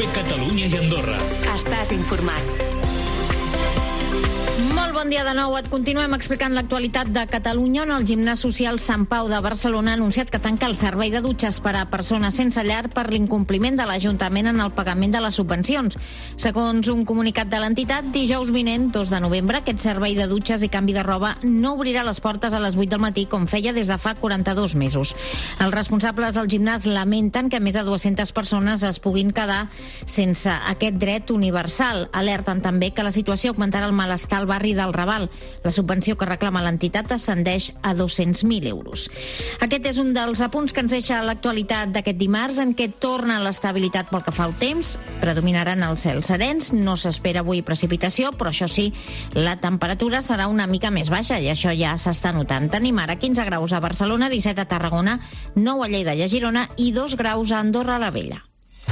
COPE Catalunya i Andorra. Estàs informat. Molt bon dia de nou. Et continuem explicant l'actualitat de Catalunya, on el Gimnàs Social Sant Pau de Barcelona ha anunciat que tanca el servei de dutxes per a persones sense llar per l'incompliment de l'Ajuntament en el pagament de les subvencions. Segons un comunicat de l'entitat, dijous vinent, 2 de novembre, aquest servei de dutxes i canvi de roba no obrirà les portes a les 8 del matí, com feia des de fa 42 mesos. Els responsables del gimnàs lamenten que més de 200 persones es puguin quedar sense aquest dret universal. Alerten també que la situació augmentarà el malestar al barri del Raval. La subvenció que reclama l'entitat ascendeix a 200.000 euros. Aquest és un dels apunts que ens deixa l'actualitat d'aquest dimarts, en què torna l'estabilitat pel que fa al temps. Predominaran els cels serens, no s'espera avui precipitació, però això sí, la temperatura serà una mica més baixa i això ja s'està notant. Tenim ara 15 graus a Barcelona, 17 a Tarragona, 9 a Lleida i a Girona i 2 graus a Andorra la Vella.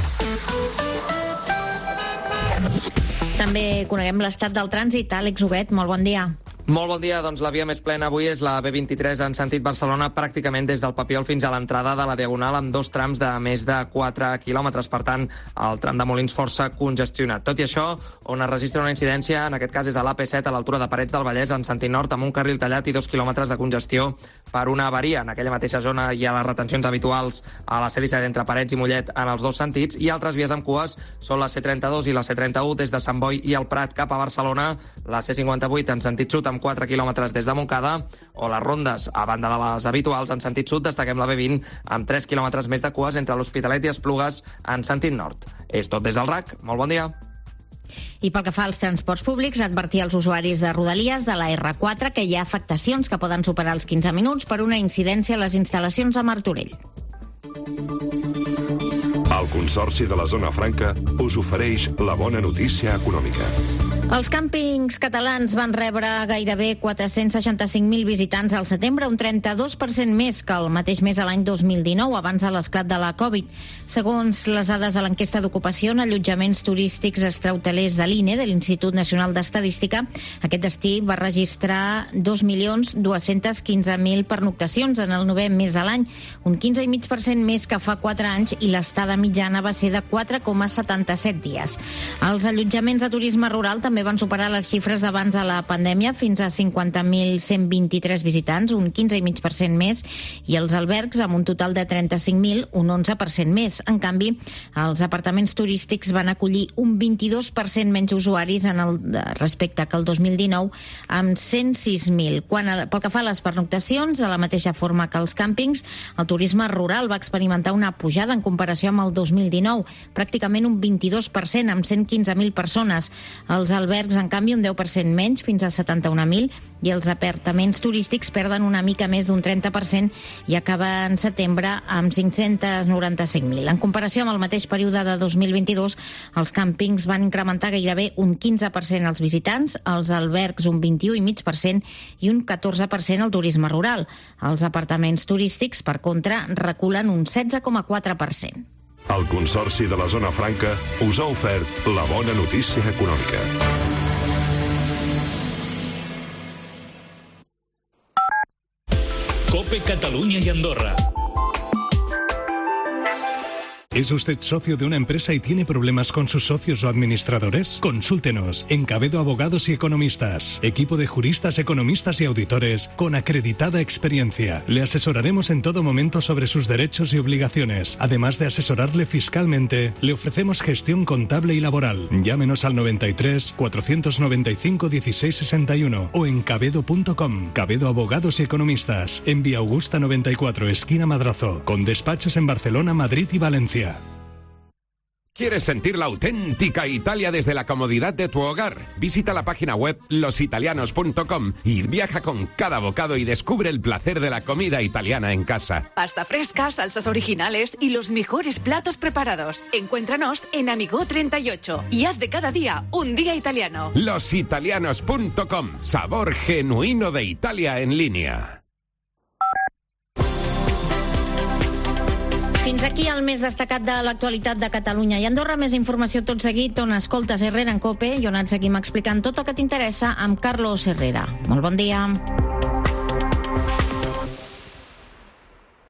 També coneguem l'estat del trànsit. Àlex Huguet, molt bon dia. Molt bon dia. Doncs la via més plena avui és la B23 en sentit Barcelona, pràcticament des del Papiol fins a l'entrada de la Diagonal, amb 2 trams de més de 4 quilòmetres. Per tant, el tram de Molins força congestionat. Tot i això, on es registra una incidència, en aquest cas és a l'AP7, a l'altura de Parets del Vallès, en sentit nord, amb un carril tallat i 2 quilòmetres de congestió per una avaria. En aquella mateixa zona hi ha les retencions habituals a la C-17 entre Parets i Mollet en els 2 sentits, i altres vies amb cues són la C32 i la C31 des de Sant Boi i el Prat cap a Barcelona, la C58 en sentit sud amb 4 quilòmetres des de Montcada, o les rondes a banda de les habituals en sentit sud. Destaquem la B20 amb 3 quilòmetres més de cues entre l'Hospitalet i Esplugues en sentit nord. És tot des del RAC. Molt bon dia. I pel que fa als transports públics, advertir als usuaris de Rodalies de la R4 que hi ha afectacions que poden superar els 15 minuts per una incidència a les instal·lacions a Martorell. El Consorci de la Zona Franca us ofereix la bona notícia econòmica. Els càmpings catalans van rebre gairebé 465.000 visitants al setembre, un 32% més que el mateix mes de l'any 2019, abans de l'esclat de la Covid. Segons les dades de l'enquesta d'ocupació en allotjaments turístics extrahotelers de l'INE, de l'Institut Nacional d'Estadística, aquest destí va registrar 2.215.000 pernoctacions en el 9è mes de l'any, un 15,5% més que fa 4 anys, i l'estada mitjana va ser de 4,77 dies. Els allotjaments de turisme rural també van superar les xifres d'abans de la pandèmia, fins a 50.123 visitants, un 15,5% més, i els albergs amb un total de 35.000, un 11% més. En canvi, els apartaments turístics van acollir un 22% menys usuaris respecte que el 2019, amb 106.000. Pel que fa a les pernoctacions, de la mateixa forma que els càmpings, el turisme rural va experimentar una pujada en comparació amb el 2019, pràcticament un 22%, amb 115.000 persones. Els albergs, en canvi, un 10% menys, fins a 71.000, i els apartaments turístics perden una mica més d'un 30% i acaben setembre amb 595.000. En comparació amb el mateix període de 2022, els càmpings van incrementar gairebé un 15% els visitants, els albergs un 21,5% i un 14% el turisme rural. Els apartaments turístics, per contra, reculen un 16,4%. El Consorci de la Zona Franca us ha ofert la bona notícia econòmica. COPE Catalunya y Andorra. ¿Es usted socio de una empresa y tiene problemas con sus socios o administradores? Consúltenos en Cabedo Abogados y Economistas. Equipo de juristas, economistas y auditores con acreditada experiencia. Le asesoraremos en todo momento sobre sus derechos y obligaciones. Además de asesorarle fiscalmente, le ofrecemos gestión contable y laboral. Llámenos al 93 495 1661 o en cabedo.com. Cabedo Abogados y Economistas. En Vía Augusta 94, esquina Madrazo. Con despachos en Barcelona, Madrid y Valencia. ¿Quieres sentir la auténtica Italia desde la comodidad de tu hogar? Visita la página web lositalianos.com y viaja con cada bocado y descubre el placer de la comida italiana en casa. Pasta fresca, salsas originales y los mejores platos preparados. Encuéntranos en Amigo 38 y haz de cada día un día italiano. Lositalianos.com. Sabor genuino de Italia en línea. Fins aquí el més destacat de l'actualitat de Catalunya i Andorra. Més informació tot seguit on escoltes Herrera en COPE i on et seguim explicant tot el que t'interessa amb Carlos Herrera. Molt bon dia.